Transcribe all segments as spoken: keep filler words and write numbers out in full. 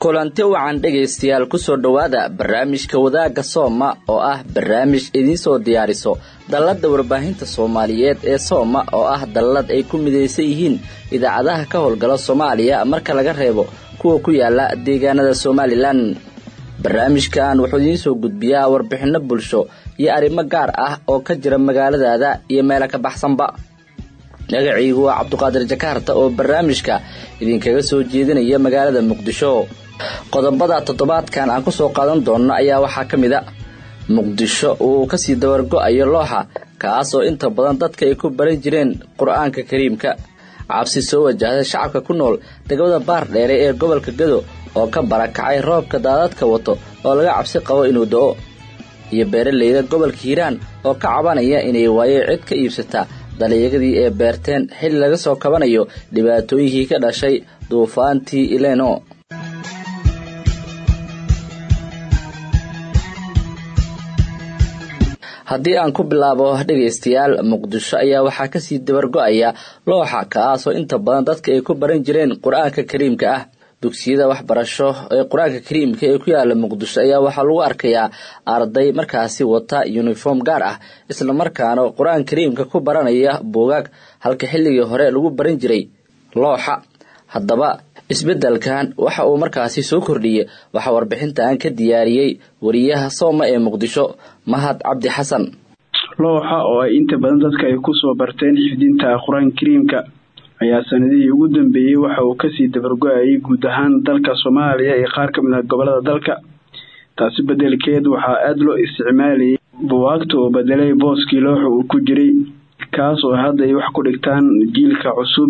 kulanti wacan dhageystayaal ku soo dhawaada barnaamijka wadaaga Sooma oo ah barnaamij idin soo diyaariso dalada warbaahinta Soomaaliyeed ee Sooma oo ah dalad ay ku mideysan yihiin idaacadaha ka howlgala Soomaaliya marka laga reebo kuwa ku yaala deegaanada Somaliland. barnaamijkan wuxuu idin soo gudbiyaa warbixino bulsho iyo arrimo gaar ah oo ka jira magaalada iyo meelo ka baxsanba. magaciigu waa Cabduqaadir Jakarta oo barnaamijka idin kaga soo jeedinaya magaalada Muqdisho. qodobada toddobaadkan aan ku soo qaadan doono ayaa waxa kamid ah Muqdisho oo ka sii dawargo ayo looxa kaas oo inta badan dadka ay ku baran jireen Quraanka Kariimka. cabsi soo wajahday shacabka ku nool degmada Baardheere ee gobolka Gado oo ka barakacay roobka daadadka wato oo laga cabsi qabo inuu da'o. iyo beeraleyda gobolka Hiiraan oo ka cabanaya inay waayo cid ka iibsata dalagyadii ee beerteen xil laga soo kabanayo dhibaatooyinkii ka dhashay duufaantii Eleno. haddii aan ku bilaabo dhageystayaal Muqdisho ayaa waxa ka sii dabargo'aya looxa kaas oo inta badan dadka ay ku baran jireen Quraanka Kariimka ah. dugsiyada waxbarasho ee Quraanka Kariimka ee ku yaala Muqdisho ayaa waxa lagu arkayaa arday markaasi wata uniform gaar ah isla markaana Quraanka Kariimka ku baranaya buugaag halka xilligii hore lagu baran jiray looxa. haddaba isbedelkan waxa uu markaasi soo kordhiyay waxa warbixintan ka diyaariyay wariyaha Sooma ee Muqdisho Mahad Cabdi Xasan. looxa oo ay inta badan dadka ay ku soo barteen xifdinta Quraanka Kariimka ayaa sanadihii ugu dambeeyay waxa uu ka sii dabargo'ayay guud ahaan dalka Soomaaliya iyo qaar ka mid ah gobolada dalka. taasi bedelkeed waxa aad loo isticmaalay buugaagta oo bedelay booskii looxa uu ku jiray kaas oo hadda ay wax ku dhigtaan jiilka cusub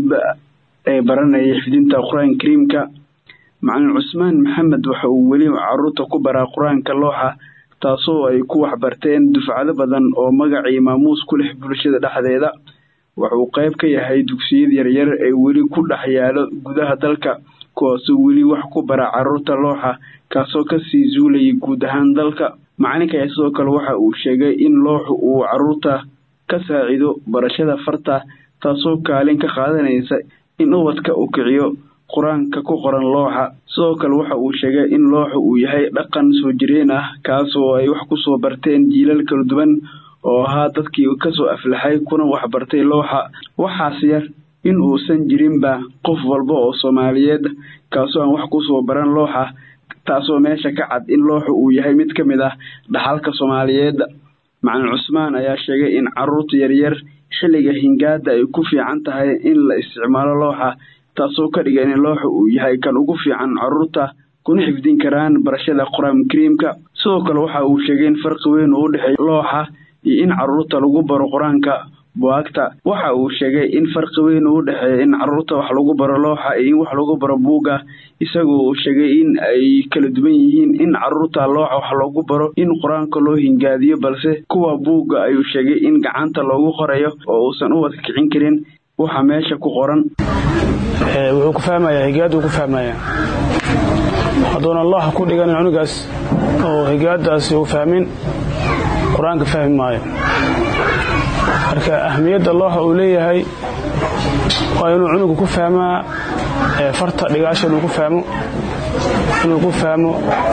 ee baranaya xifdinta Quraanka Kariimka. macallin Cusmaan Maxamed waxa uu weli carruurta ku baraa Quraanka looxa taasoo ay ku wax barteen dufcado badan oo magac iyo maamuus ku leh bulshada dhexdeeda. wuxuu qayb ka yahay dugsiyada yaryar ee weli ku dhex yaalo gudaha dalka kuwaasoo weli wax ku bara carruurta looxa kaasoo ka sii zuulay guud ahaan dalka. macalinka sidoo kale waxa uu sheegay in looxu uu carruurta ka saacido barashada farta taasoo kaalin ka qaadanaysa in ubadka uu kiciyo Quraanka ku qoran looxa. sidoo kale waxa uu sheegay in looxu uu yahay dhaqan soo jireen ah kaasoo ay wax ku soo barteen jiilal kala duwan oo ahaa dadkii ka soo aflaxay kuna wax bartay looxa. waxaas yar in uusan jirinba qof walba oo Soomaaliyeed kaasoo aan wax ku soo baran looxa taasoo meesha ka cad in looxu uu yahay mid ka mid ah dhaxalka Soomaaliyeed. macallin Cusmaan ayaa sheegay in carruurta yaryar xilliga hingaada ay ku fiican tahay in la isticmaalo looxa taasoo ka dhigan in looxu uu yahay kan ugu fiican carruurta kuna xifdin karaan barashada Quraanka Kariimka. sidoo kale waxa uu sheegay in farqi weyn u dhaxeeyo looxa iyo in carruurta lagu baro Quraanka buugta. waxa uu sheegay in farqi weyn u dhaxeeyo in carruurta wax lagu baro looxa iyo in wax lagu baro buuga isagoo uu sheegay in ay kala duwan yihiin in carruurta looxa wax lagu baro in Quraanka loo hingaadiyo balse kuwa buuga ayuu sheegay in gacanta loogu qorayo oo uusan u wada kicin karin waxa meesha ku qoran. ee wuxuu ku fahmayaa higaadu ku fahmayaa haddana Allah ku dhigan cunugaas oo higaadaas uu fahmin Quraanka fahmi maayo. marka ahmiyada Allah uu leeyahay waa inuu cunugu ku fahmaa ee farta dhigaasha uu ku fahmo inuu ku fahmo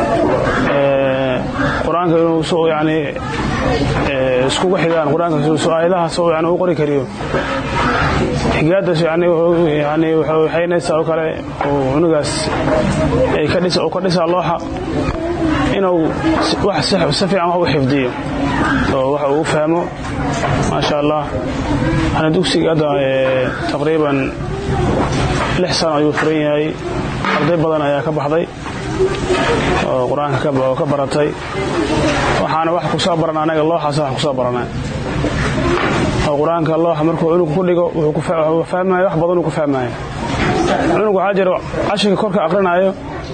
ee Quraanka inuu soo yaani ee isku xigaan Quraanka soo aayadaha soo yaani uu qori kariyo higaadaas yaani yaani wuxuu haynaysaa oo kale oo cunugaas ay ka dhis oo ka dhisa looxa inuu wax si fiican u xifdiyo oo waxa uu fahmo ma sha Allah. ana dugsiga ee taqriiban lix sano ayuu furan yahay arday badan ayaa ka baxday oo Quraanka ka baa ka baratay waxaana wax ku soo baranaa anaga looxaas wax ku soo baranaa oo Quraanka looxa markuu cunugu ku dhigo wuxuu ku fahmayo wax badan uu ku fahmayo. cunugu haajiro cashiga korka aqrinayo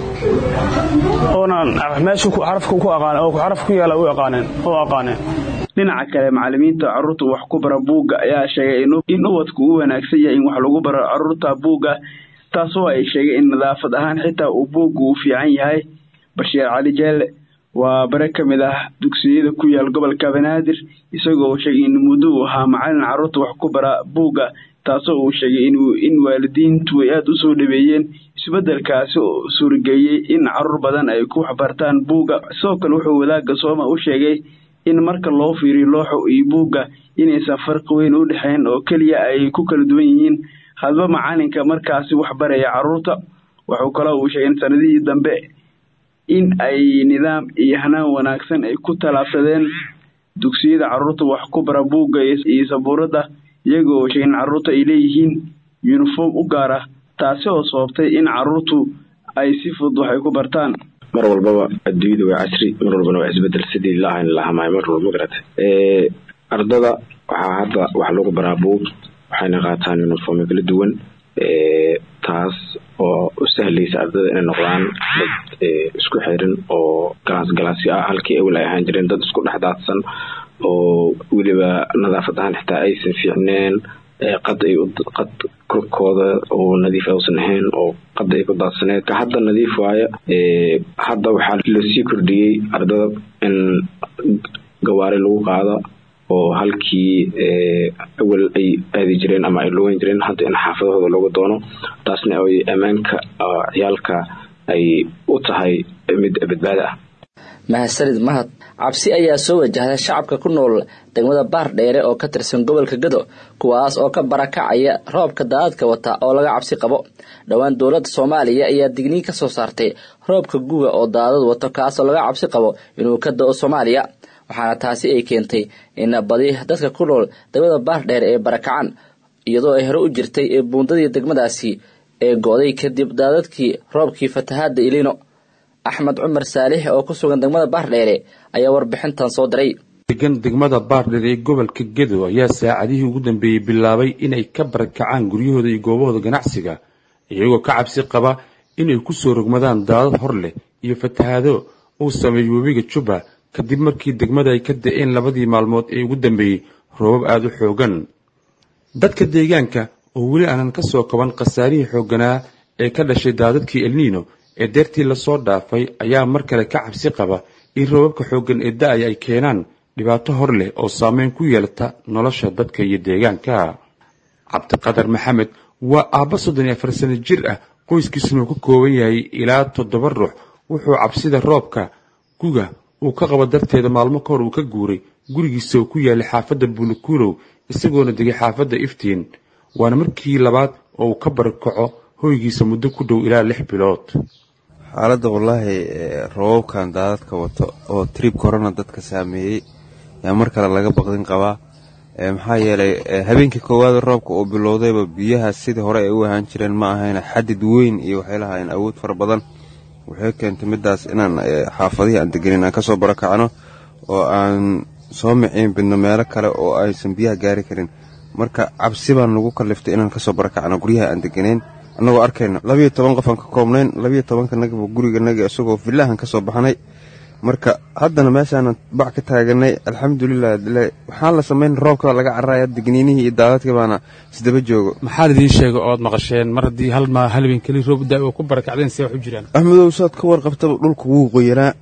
oonan meeshu ku xarafku ku aqaan oo ku xaraf ku yaala uu aqaaneen oo aqaaneen. dhinaca kale macallimiinta carruurta wax ku bara buuga ayaa sheegay in ubadku uu wanaagsan yahay in wax lagu baro carruurta buuga taasoo ay sheegay in nadaafad ahaan xitaa uu buugu u fiican yahay. Bashiir Cali Jeelle waa bare ka mid ah dugsiyada ku yaal gobolka Banaadir isagoo sheegay in muddo uu ahaa macallin carruurta wax ku bara buuga taasoo uu sheegay in in waalidiintu ay aad u soo dhaweeyeen isbedelkaasi oo suurageliyey in caruur badan ay ku waxbartaan buugga. sidoo kale wuxuu wadaagga Sooma u sheegay in marka loo fiiriyo looxa iyo buugga inaysan farqi weyn u dhexayn oo kaliya ay ku kala duwan yihiin hadba macalinka markaasi wax baraya caruurta. wuxuu kale uu sheegay in sanadihii dambe in ay nidaam iyo hanaan wanaagsan ay ku talaabsadeen dugsiyada caruurta wax ku bara buugga iyo sabuurada, iyagoo sheegay in caruurta ay leeyihiin uniform u gaar ah, taasi oo sababtay in caruurtu ay si fudud wax ay ku bartaan. mar walbaba adduunyadu waa casri, mar walbana waa isbedel sidii la ahayn la hamaay mar walba garata ee ardada waxa hadda wax lagu baraa buug waxayna qaataan uniform kala duwan ee taas oo u sahlaysa ardada inay noqdaan dad isku xiran oo galaas galaasi ah halkii ay walaay ahaan jireen dad isku dhaxdaadsan oo waliba nadaafadahan xitaa aysan fiicneen qad ay qad korkooda oo nadiif aysan ahayn oo qad ay ku daadsaneed ka hadda nadiif waaye ee hadda waxa la sii kordhiyay ardada in gawaari lagu qaado oo halkii ee awal ay aadi jireen ama ay loogan jireen hadda in xaafadooda lagu doono, taasna ay amaanka ciyaalka ay u tahay mid badbaado ah. mahadsanid mahad. cabsi ayaa soo wajahday shacabka ku nool degmada Baardheere oo ka tirsan gobolka Gado, kuwaas oo ka barakacaya roobka daadadka wata oo laga cabsi qabo. dhawaan dowladda Soomaaliya ayaa digniin ka soo saartay roobka guga oo daadad wata kaas oo laga cabsi qabo inuu ka da'o Soomaaliya, waxaana taasi ay keentay in badi dadka ku nool degmada Baardheere ee barakacan iyadoo ay hore u jirtay ee buundadii degmadaasi ee gooday kadib daadadkii roobkii fatahaada Ilino. Axmed Cumar Saalix oo ku sugan degmada Baardheere ayaa warbixintan soo diray. degan degmada Baardheere ee gobolka Gado ayaa saacadihii ugu dambeeyay bilaabay inay ka barakacaan guryahooda iyo goobahooda ganacsiga iyagoo ka cabsi qaba inay ku soo rogmadaan daadad hor leh iyo fatahaado uu sameeyay webiga Juba kadib markii degmada ay ka da'een labadii maalmood ee ugu dambeeyay roobab aad u xoogan. dadka deegaanka oo weli aanan ka soo kaban qasaarihii xooganaa ee ka dhashay daadadkii El Niño ee deertii la soo dhaafay ayaa mar kale ka cabsi qaba in roobabka xoogan ee da'ay ay keenaan dhibaato hor leh oo saameyn ku yeelata nolosha dadka iyo deegaanka. Cabdiqadar Maxamed waa aabba soddon iyo afar sano jir ah, qoyskiisuna ka kooban yahay ilaa toddoba ruux. wuxuu cabsida roobka guga uu ka qabo darteeda maalmo ka hor uu ka guuray gurigiisa oo ku yaallay xaafadda Bulukulow isagoona degay xaafadda Iftiin, waana markii labaad oo uu ka barakaco hoygiisa muddo ku dhow ilaa lix bilood. xaaladda wallaahi roobkan daadadka wato oo trip corona dadka saameeyay yaa mar kale laga baqdin qabaa. maxaa yeelay habeenkii koowaad roobka uu bilowdayba biyaha sidii hore ay u ahaan jireen ma ahayn xadid weyn iyo waxay lahaayeen awood fara badan. waxay keentay midaas inaan xaafadihii aan deganin aan ka soo barakacno oo aan soo miciin bidno meelo kale oo aysan biyaha gaari karin. marka cabsi baan nagu kaliftay inaan kasoo barakacno guryaha aan deganeyn annagoo arkayna labiyo toban qof aan ka koobnayn, labiyo tobanka nagaba guriganaga isagoo fillahan ka soo baxnay. marka haddana meeshaanan bac ka taaganay alxamdulilah. waxaan la samayn roobka laga cararaya digniinihii iyo daadadkii baana isdaba joogo. maxaa idiin sheegay ood maqasheen mar haddii hal ma halbeen keli roob daa oo ku barakacdeen see wax u jiraan? axmedow saad ka warqabtaba dhulku wuu qoyanaa,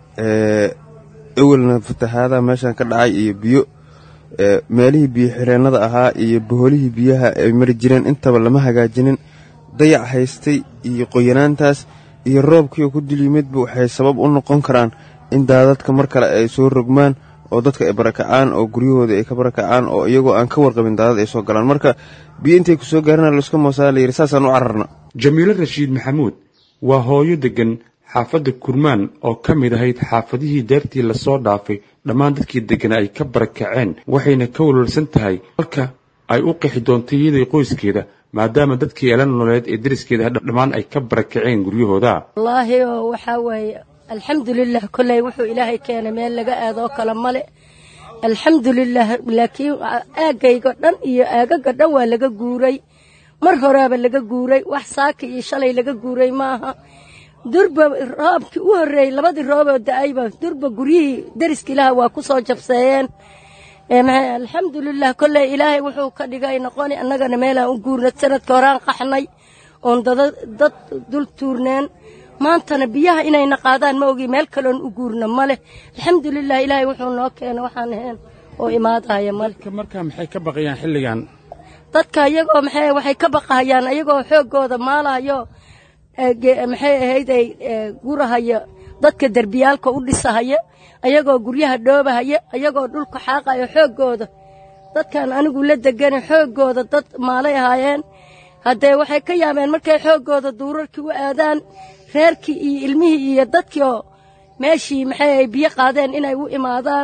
ewelna fatahaadaha meeshaan ka dhacay iyo biyo meelihii biyo xireennada ahaa iyo boholihii biyaha ay mari jireen intaba lama hagaajinin. dayac haystay iyo qoyanaantaas iyo roobkii oo ku dilyimidba waxay sabab u noqon karaan in daadadka mar kale ay soo rogmaan oo dadka ay barakacaan oo guryahooda ay ka barakacaan oo iyagoo aan ka warqabin daadad ay soo galaan. marka biyo intay ku soo gaarana layska moosaa layidhi saasaan u cararna. Jamiilo Rashiid Maxamuud waa hooyo degan xaafadda Kurmaan oo ka mid ahayd xaafadihii deertii la soo dhaafay dhammaan dadkii degan ay ka barakaceen, waxayna ka walwalsan tahay halka ay u qixi doontay iyadoo qoyskeeda maadaama dadkii elan nololeed ee deriskeeda dhammaan ay ka barakaceen guryahooda. wallaahi waxa waaye alxamdulilah kolley wuxuu ilaahay keenay meel laga aado kala male alxamdulilah. laakiin aagayga dhan iyo aagaga dhan waa laga guuray, mar horeaba laga guuray, wax saaka iyo shalay laga guuray maaha. durba roobkii u horreeyey labadii rooboo da'ayba durba guryihii deriska ilaah waa ku soo jabseeyeen. alxamdulilah kolley ilaahay wuxuu ka dhigay noqoni annagana meelaan u guurna sanadka horaan qaxnay oon dad dul tuurneen. maantana biyaha inayna qaadaan ma ogi meel kaloon u guurna male. alxamdulilah ilaahay wuxuu noo keenay waxaan ahayn oo imaadaya male. markaa maxay ka baqayaan xilligan dadka iyagoo maxay waxay ka baqayaan iyagoo xoogooda maalayo maxay ahayd ay gurahaya dadka derbiyaalka u dhisahaya ayagoo guryaha dhoobahaya ayagoo dhulka xaaqayo xooggooda dadkan anigu la degan xooggooda dad maalay ahaayeen haddee waxay ka yaabeen markay xooggooda duurarkii u aadaan reerkii iyo ilmihii iyo dadkii oo meeshii maxay ay biyo qaadeen inay u imaadaan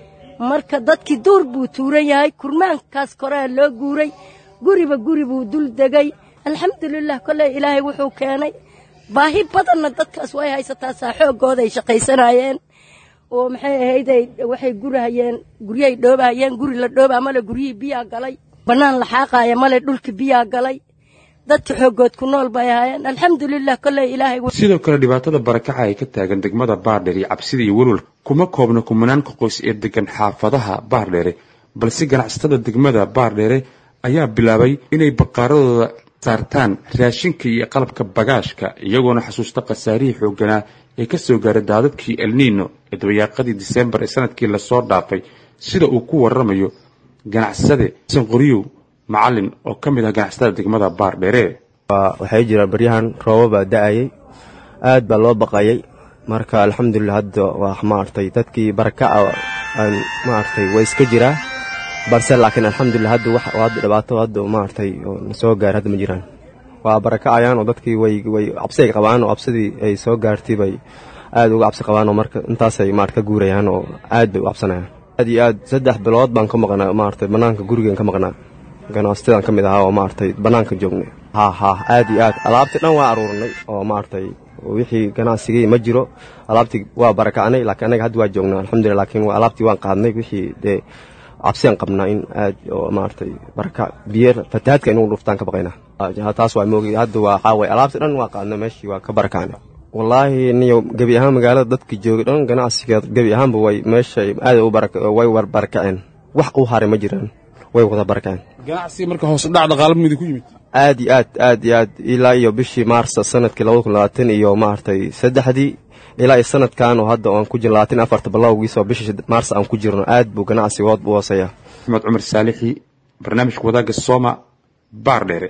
marka dadkii duur buu tuuran yahay kurmaankaas korea loo guuray guriba guri buu dul degay alxamdulilah kolley ilaahay wuxuu keenay baahi badanna dadkaas way haysataa saa xooggooda ay shaqaysanaayeen oo maxay ahayd waxay gurahayeen guryahay dhoobahayeen guri la dhoobaa male guryihii biyaa galay bannaan la xaaqaaya male dhulka biyaa galay dadka xooggood ku nool bay ahaayeen alxamdulilah kolley ilaahay sidoo kale dhibaatada barakaca ay ka taagan degmada baardheer iyo cabsida iyo welwel kuma koobna kumanaanka qoys ee degan xaafadaha baardheere balse ganacsatada degmada baardheere ayaa bilaabay inay baqaaradooda saartaan raashinka iyo qalabka bagaashka iyagoona xasuusta khasaarihii xoogganaa ee ka soo gaaray daadadkii elniino ee dabayaaqadii diseembar ee sanadkii lasoo dhaafay sida uu ku warramayo ganacsade sanqoriyow macallin oo ka mid ah ganacsatada degmada baardheere waxay jiraan baryahan roobabaa da'ayay aad baa loo baqayay marka alxamdulilah hadda waa maartay dadkii barakaca aan maartay way iska jiraa balse laakiin alxamdulilah hadda wax hadda dhibaato hadda maartay oo soo gaar hadda ma jiraan waa barakacayaan oo dadkii way way cabsi qabaan oo cabsidii ay soo gaartay bay aad uga cabsi qabaan oo marka intaas ay maarka guurayaan oo aad bay u cabsanayaan aad iyo aad saddex bilood baan ka maqnaa maartay banaanka gurigan ka maqnaa ganacsatada ka mid ahaa oo maartay banaanka joognay ha ha aad iyo aad alaabtii dhan waa aruurnay oo maartay wixii ganacsigii ma jiro alaabtii waa barakacnay laakiin anaga hadda waa joognaa alxamdulilah laakiin waa alaabtii waan qaadnay wixii dee cabsiyan qabnaa in aad oo maartay baraka biyo fatahaadka inuu dhuftaan ka baqaynaa taas waa moogay hadda waa xaaway alaabtii dhan waa qaadnay meeshii waa ka barakacnay wallaahi niyo gabi ahaan magaalada dadkii joogay dhan ganacsiga gabi ahaanba way meesha aad u baraka way war barakaceen wax u haray ma jiraan way wada barakaceen ganacsiga marka hoos u dhac dhaqaale mid ku yimid aad iyo aad aad iyo aad ilaa iyo bishii maars sanadkii laba kun iyo labaatan iyo maartay saddexdii ilaa sanadkan oo hadda aan ku jirno labaatan iyo afar bilowgiisa bishii maars aan ku jirno aad buu ganacsiga wad buu hooseeyaa Maxamed Cumar Saalixi barnaamijka wadaagga Sooma Baardheere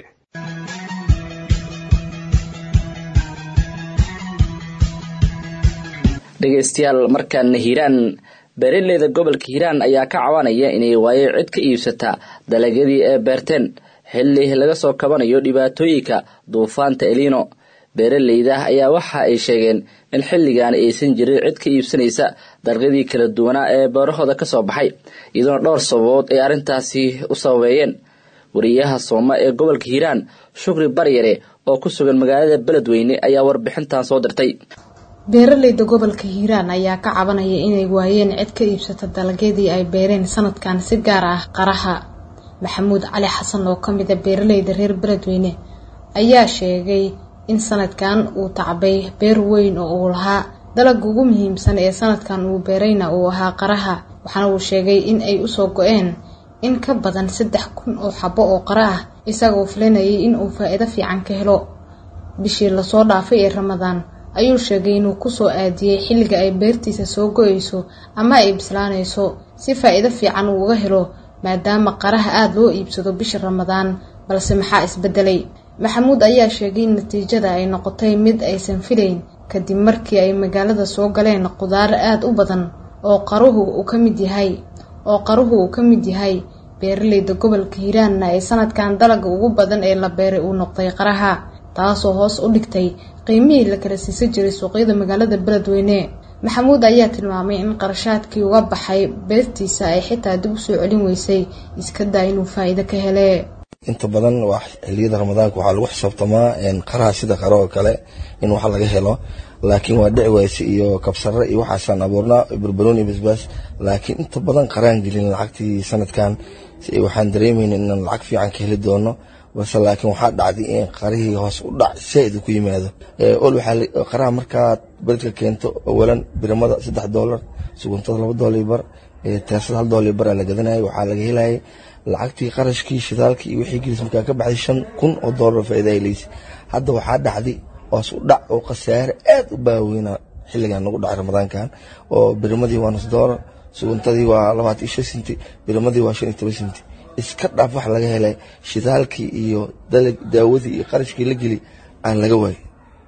dhegeystayaal markaan Hiiraan beeraleyda gobolka Hiiraan ayaa ka cawanaya inay waayo cid ka iibsata dalagyadii ee beerteen xilli laga soo kabanayo dhibaatooyinka duufaanta Elino beeraleyda ayaa waxa ay sheegeen in xilligan aysan jirin cid ka iibsanaysa dalagyadii kala duwan ee beerahooda ka soo baxay iyadoo dhowr sababood ay arintaasi u sababeeyeen wariyaha Sooma ee gobolka Hiiraan Shukri Baryare oo ku sugan magaalada Beledweyne ayaa warbixintan soo dirtay beeraleyda gobolka Hiiraan ayaa ka cabanaya inay waayeen cid ka iibsata dalagyadii ay beereen sanadkan si gaar ah qaraha Maxamuud Cali Xasan oo kamid ah beeraleyda reer Beledweyne ayaa sheegay in sanadkan uu tacbay beer weyn oo uu lahaa dalag ugu muhiimsan ee sanadkan uu beerayna uu ahaa qaraha waxaana uu sheegay in ay u soo go'een in ka badan saddex kun oo xabo oo qara ah isagoo filanayay in uu faa'iido fiican ka helo bishii la soo dhaafay ee Ramadaan ayuu sheegay inuu ku soo aadiyay xilliga ay beertiisa soo go'ayso ama ay bislaanayso si faa'iido fiican uu uga helo maadaama qaraha aad loo iibsado bisha Ramadaan balse maxaa isbedelay Maxamuud ayaa sheegay in natiijada ay noqotay mid aysan filayn kadib markii ay magaalada soo galeen qudaar aad u badan oo qaruhu uu ka mid yahay oo qaruhu uu ka mid yahay beeraleyda gobolka Hiiraan ay sanadkan dalaga ugu badan ee la beeray uu noqday qaraha taasoo hoos u dhigtay qiimihii la kala siisan jiray suuqyada magaalada Beledweyne Maxamuud ayaa tilmaamay in qarashaadkii uga baxay beertiisa ay xitaa dib u soo celin weysay iska daa inuu faa'iido ka helay inta badan wax xilliyada Ramadaanka waxa lagu xisaabtamaa in qaraha sida qaro kale in wax laga helo laakiin waa dhicwaysi iyo kabsare iyo waxaasan abuurna burburooni basbaas laakiin inta badan qaraan gelin lacagtii sanadkan si waxaan dareemayna in lacag fiican ka heli doono base laakiin waxa dhacday in qarihii hoos u dhac sayd ku yimaado ee ol waxa qaraha marka beledka keento awalan biramada saddex dollar suguntada laba dollar bar ee taasada hal dollar bar la gadanayo waxa laga helay lacagtii qarashkii shidaalkii wixii gilis markaa ka baxay shan kun oo dollar faa'iido ay leeyahay hadda waxa dhacday hoos u dhac oo khasaare aad u baaweyna xilligan lagu dhacay Ramadaankan oo birimadii waa nus dollar suguntadii waa labaatan iyo shan senti birimadii waa shan iyo toban senti iska dhaaf wax laga helay shidaalkii iyo daawada iyo qarashkii la gali aan laga waayay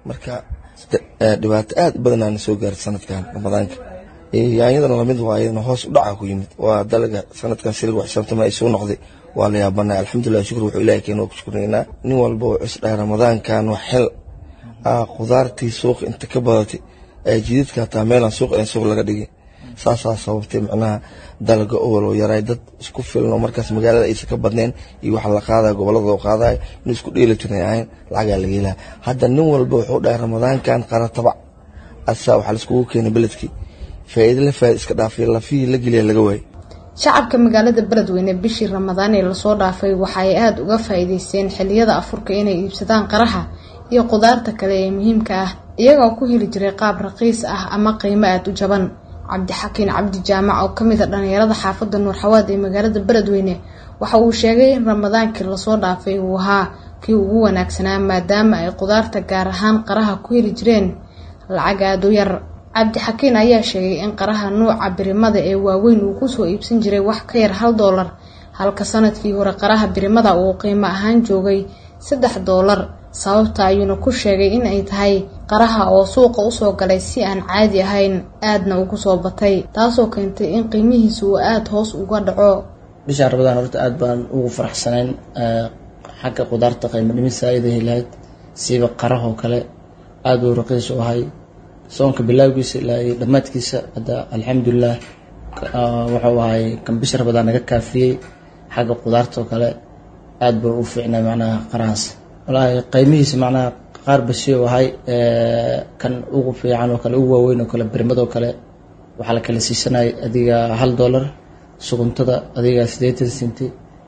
marka dhibaato aad badan aan soo gaaray sanadkan ramadaanka yaanyadana lamid waa ayadana hoos u dhaca ku yimid waa dalaga sanadkan silig wax sabtama ay soo noqday waa la yaabanaa alxamdulilah shukr wuxuu ilaahay keenoo ku shukriynaa nin walba oo cusdhaa ramadaankan wax xel ah qudaartii suuq inta ka badatay ee jididka taa meelan suuq ee suuq laga dhigay saasaa sababtay macnaha dalaga oo loo yaray dad isku filan oo markaas magaalada aysan ka badneen iyo waxa la qaaday gobolada oo qaaday in isku dheelitirnay ahayn lacag laga helaa hadda nin walba wuxuu dhahay ramadaankan qarataba asaa waxa la isku keenay beledkii faa'iido la faa'iido iska dhaafay la fiil la geliya laga waayay shacabka magaalada Beledweyne bishii Ramadaan ee la soo dhaafay waxa ay aad uga faa'iideysteen xilliyada afurka inay iibsadaan qaraha iyo qudaarta kale ee muhiimka ah iyagoo ku heli jiray qaab raqiis ah ama qiimo aad u jaban Cabdi Xakiin Cabdi Jaamac oo kamid ah dhalinyarada xaafadda Nuur Xawaad ee magaalada Beledweyne waxa uu sheegay in Ramadaankii la soo dhaafay uu ahaa kii ugu wanaagsanaa maadaama ay qudaarta gaar ahaan qaraha ku heli jireen lacag aad u yar Cabdi Xakiin ayaa sheegay in qaraha nooca birimada ee waaweyn uu ku soo iibsan jiray wax ka yar hal dollar halka sanadkii hore qaraha birimada uu qiimo ahaan joogay saddex dollar sababta ayuuna ku sheegay in ay tahay qaraha oo suuqa u soo galay si aan caadi ahayn aadna ugu soo batay taasoo keentay in qiimihiisu uu aad hoos uga dhaco bisha Ramadaan horta aad baan ugu faraxsanayn xagga qudaarta qiimo dhimis ay leedahay siiba qaraha kale aad uu raqiis u ahay soonka bilowgiisa ilaa dhamaadkiisa hada alxamdulillah waxa waay kan bisha Ramadaan naga kaafiyay xagga qudaarta kale aad buu u fiicnaa macnaha qaraas wallahi qiimihiisa macnaha qaar basiyo wahay kan ugu fiican oo kale ugu weyn oo kale birimada kale waxa la kala siisanay adiga hal dollar suguntada adiga siddeetan senti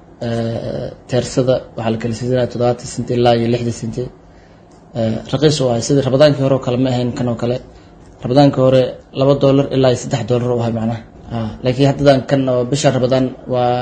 teersada waxa la kala siisanay toddobaatan senti ilaa lixdan senti raqiis waa sida Ramadaankii hore kale ma ahayn kan oo kale Ramadaankii hore laba dollar ilaa saddex dollar oo macnaha ah laakiin hadda kan bisha Ramadaan waa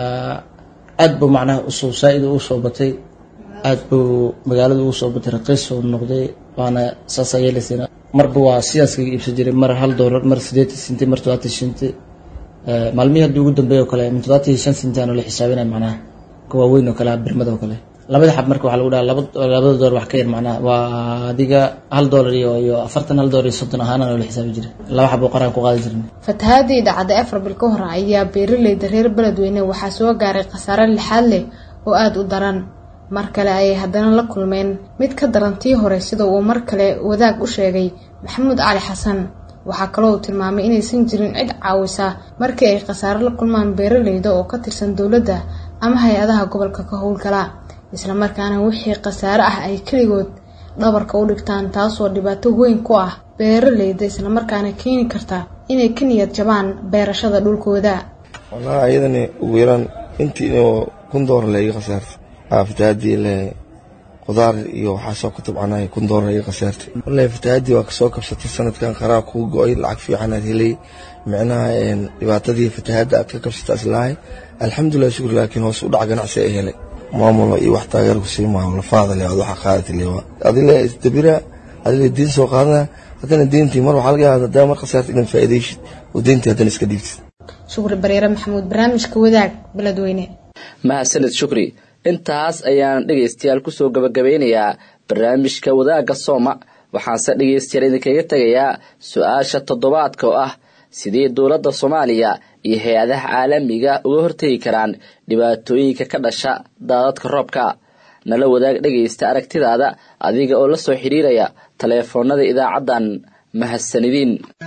aad buu macnaha u soo saaid u soo batay aad buu magaalada u soo batay raqiis oo noqday waana saasayeelina marba waa siyaasadii iibsan jiray mar hal dollar mar siddeetan senti mar toddobaatan senti maalmihii hadda ugu dambeeyay kale toddobaatan iyo shan senti aan la xisaabinay macnaha kuwa weyn oo kale birmada oo kale labada xab marka waxa lagu dhahaa laba labada dollar wax ka yar macnaha waa adiga hal dollar iyo iyo afartan hal dollar iyo soddon ahaan aan la xisaabi jiray laba xab oo qaran ku qaadi jirnay fatahaadii dhacday afar bil ka hor ayaa beeraleyda reer Beledweyne waxa soo gaaray khasaare lixaad leh oo aad u daran mar kale ay haddana la kulmeen mid ka darantii hore sida uu mar kale wadaag u sheegay Maxamuud Cali Xasan waxa kale oo tilmaamay inaysan jirin cid caawisa markii ay khasaare la kulmaan beeraleyda oo ka tirsan dawladda ama hay'adaha gobolka ka howlgala isla markaana wixii khasaare ah ay kaligood dhabarka u dhigtaan taasoo dhibaato weyn ku ah beeraleyda isla markaana keeni karta inay ka niyad jabaan beerashada dhulkooda wallahi ayadani ugu yaraan intii oo kun dollar la iga khasaartay fatahaadii le qudaar iyo waxa soo ku tabcanay kun dollar iga khasaartay wallahi fatahaadii waa ka soo kabsatay sanadkan qaraa ku go'ay lacag fiican aad helay macnaha dhibaatadii fatahaadda aad ka kabsatay islaahay alxamdulillah shukr laakiin hoos u dhac ganacsi ay helay maamulo iyo wax taageero ku sii maamulo faadal iyo waxa qaadati leewa adile istabira adile diin soo qaadana hadana diintii mar waxa laga yaabaa daamar khasaarta in faa'iideysid oo diintii hadana iska dhiibtid shukri bareera maxamuud barnaamijka wadaag Beledweyne mahadsanid shukri intaas ayaan dhageystayaal ku soo gabagabeynayaa barnaamijka wadaaga Sooma waxaanse dhageystayaal idinkaga tagayaa su'aasha toddobaadka oo ah sidee dawladda Soomaaliya iyo hay'adaha caalamiga uga hortagi karaan dhibaatooyinka ka dhasha daadadka roobka nala wadaag dhageysta aragtidaada adiga oo la soo xiriiraya taleefoonada idaacadan mahadsanidin